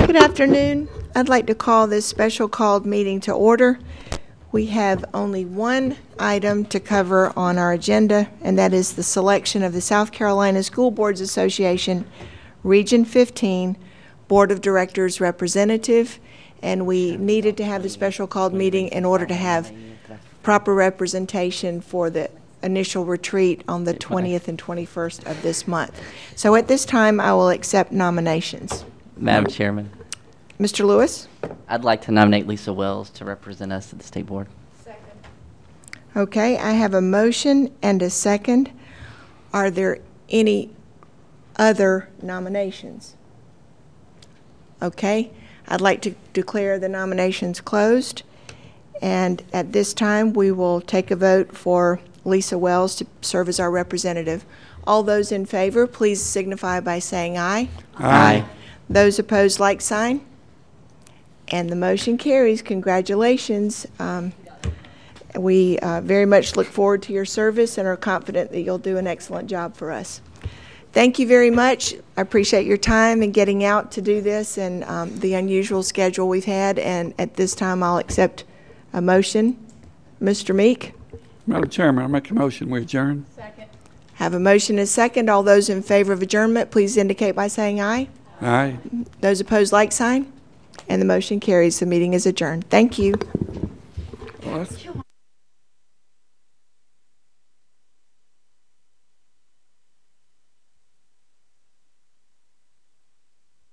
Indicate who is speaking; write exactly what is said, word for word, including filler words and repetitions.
Speaker 1: Good afternoon. I'd like to call this special called meeting to order. We have only one item to cover on our agenda, and that is the selection of the South Carolina School Boards Association Region fifteen Board of Directors representative, and we needed to have the special called meeting in order to have proper representation for the initial retreat on the twentieth and twenty-first of this month. So at this time, I will accept nominations.
Speaker 2: Madam Chairman,
Speaker 1: Mister Lewis?
Speaker 2: I'd like to nominate Lisa Wells to represent us at the State Board.
Speaker 3: Second.
Speaker 1: Okay, I have a motion and a second. Are there any other nominations? Okay, I'd like to declare the nominations closed. And at this time, we will take a vote for Lisa Wells to serve as our representative. All those in favor, please signify by saying aye.
Speaker 2: Aye.
Speaker 1: Those opposed, like sign. And the motion carries. Congratulations. Um, we uh, very much look forward to your service and are confident that you'll do an excellent job for us. Thank you very much. I appreciate your time in getting out to do this and um, the unusual schedule we've had. And at this time, I'll accept a motion. Mister Meek?
Speaker 4: Madam Chairman, I make a motion we adjourn.
Speaker 3: Second.
Speaker 1: Have a motion and a second. All those in favor of adjournment, please indicate by saying aye.
Speaker 4: Aye.
Speaker 1: Those opposed, like sign. And the motion carries. The meeting is adjourned. Thank you.
Speaker 4: Well, that's